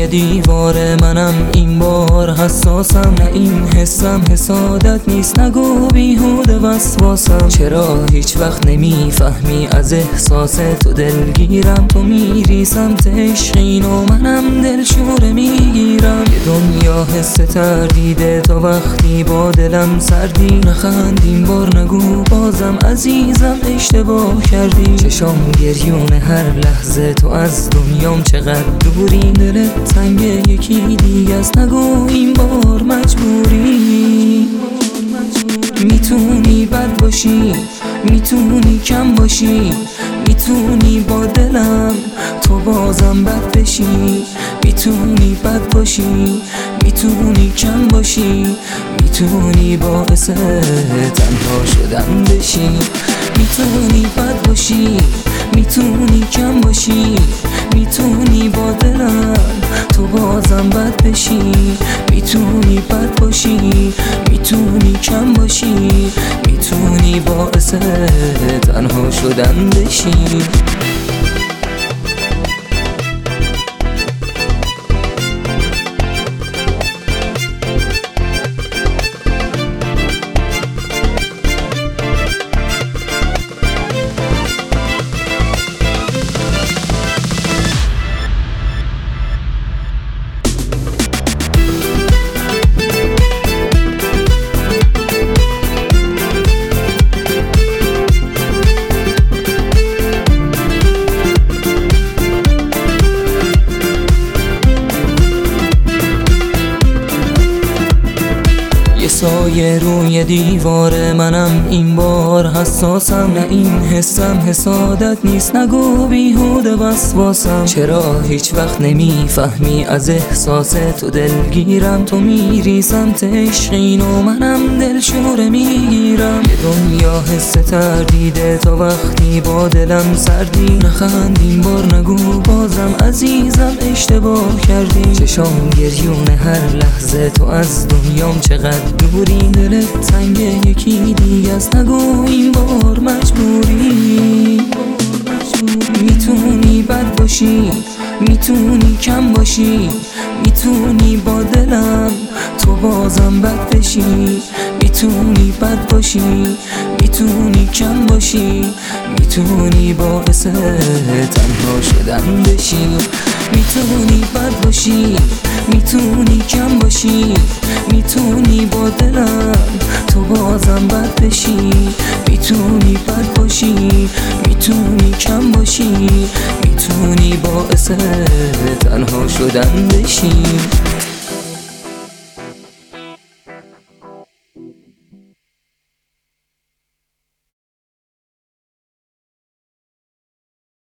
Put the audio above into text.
دیوار منم این بار حساسم، نه این حسم حسادت نیست، نگو بیهوده وسواسم. چرا هیچ وقت نمیفهمی از احساس تو دلگیرم؟ تو میری سمت عشقین و منم دلشوره میگیرم. یه دنیا حس تردیده تا وقتی با دلم سردی، نخند این بار نگو بازم عزیزم اشتباه کردی. چشام گریون هر لحظه تو از دنیام چقدر دوری، دلت تنگ یکی دیگه است نگو این بار مجبوری. میتونی بد باشی، میتونی کم باشی، میتونی با دلم تو بازم بد بشی. میتونی بد باشی، میتونی کم باشی، میتونی باعث تنها شدن بشی. میتونی بد باشی، میتونی کم باشی، میتونی با دلم تو بازم بد بشی. میتونی بد باشی، میتونی کم باشی، میتونی باعث تنها شدن بشی. سایه روی دیوار منم این بار حساسم، نه این حسم حسادت نیست، نگو بیهوده وسواسم. چرا هیچ وقت نمیفهمی از احساس تو دلگیرم؟ تو میری سمت عشقین و منم دلشوره میگیرم. یه دنیا حس تردیده تا وقتی با دلم سردی، نخند این بار نگو بازم عزیزم اشتباه کردی. چشام گریون هر لحظه تو از دنیام چقدر دوری، دلت تنگ یکی دیگه است نگو این بار مجبوری. میتونی بد باشی، میتونی کم باشی، میتونی با دلم تو بازم بد بشی. میتونی بد باشی، میتونی کم باشی، میتونی باعث تنها شدن بشی. میتونی بد باشی، میتونی کم باشی، میتونی با دلم تو بازم بد بشی. میتونی بد باشی، میتونی کم باشی، میتونی باعث تنها شدن بشی.